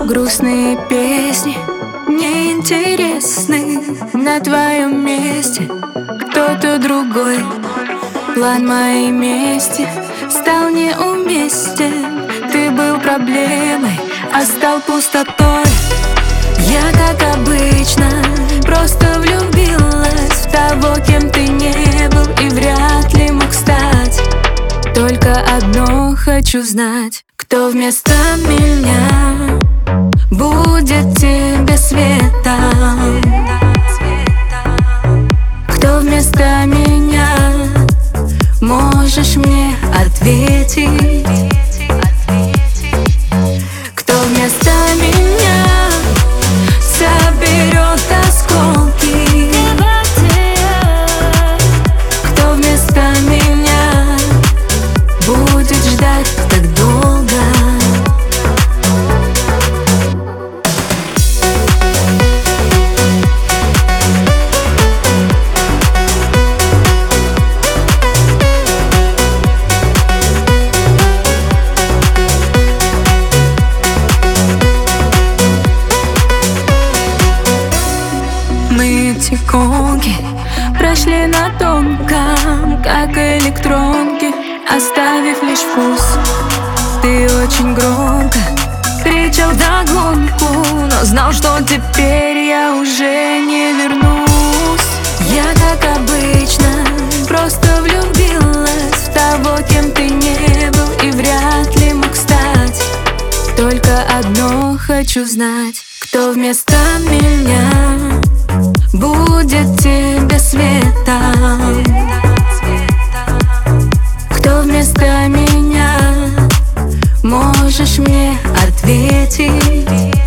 Грустные песни неинтересны. На твоем месте кто-то другой. План моей мести стал неуместен. Ты был проблемой, а стал пустотой. Я, как обычно, просто влюбилась в того, кем ты не был и вряд ли мог стать. Только одно хочу знать: кто вместо меня будет тебе светом? Кто вместо меня можешь мне ответить? Кто вместо меня соберет осколки? Кто вместо меня будет ждать так долго? Мы эти гонки прошли на тонком, как электронки, оставив лишь вкус. Ты очень громко кричал вдогонку, но знал, что теперь я уже не вернусь. Я, как обычно, просто влюбилась в того, кем ты не был и вряд ли мог стать. Только одно хочу знать: кто вместо меня будет тебе светом? Кто вместо меня можешь мне ответить?